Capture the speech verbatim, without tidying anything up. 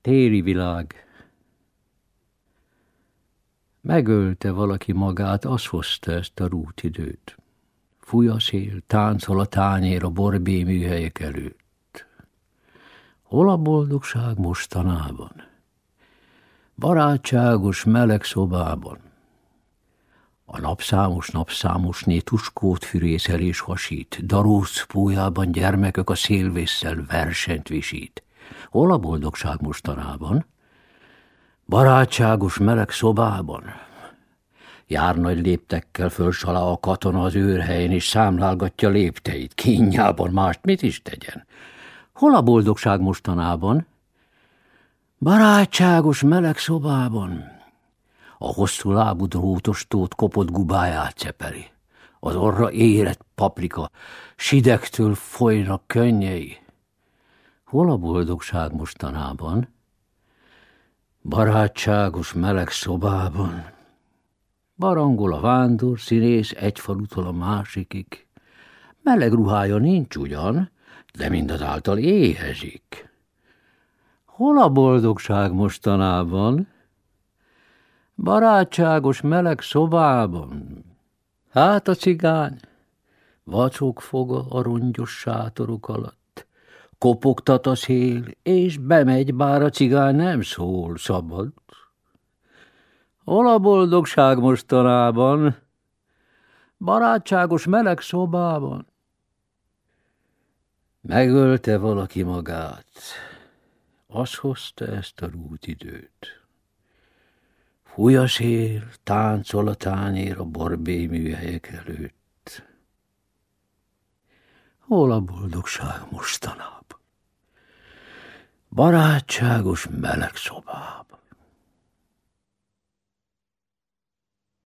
Téli világ. Megölte valaki magát, az hozta ezt a rútidőt. Fúj a szél, táncol a tányér a borbély műhelyek előtt. Hol a boldogság mostanában? Barátságos, meleg szobában. A napszámos napszámosné tuskót fűrészel és hasít, darusz pújában gyermekök a szélvésszel versenyt visít. Hol a boldogság mostanában? Barátságos, meleg szobában. Jár nagy léptekkel fölsalá a katona az őrhelyen, és számlálgatja lépteit, kínjában mást mit is tegyen. Hol a boldogság mostanában? Barátságos, meleg szobában. A hosszú lábú drótostót kopott gubáját cepeli. Az orra érett paprika, sidegtől folynak könnyei. Hol a boldogság mostanában? Barátságos, meleg szobában. Barangol a vándor színész egy falutól a másikig. Meleg ruhája nincs ugyan, de mindazáltal éhezik. Hol a boldogság mostanában? Barátságos, meleg szobában. Hát a cigány vacog foga a rongyos sátorok alatt. Kopogtat a szél, és bemegy, bár a cigány nem szól, szabad. Hol a boldogság mostanában? Barátságos, meleg szobában. Megölte valaki magát, az hozta ezt a rútidőt. Fúj a szél, táncol a tányér a borbély műhelyek előtt. Hol a boldogság mostanában? Barátságos, meleg szobában.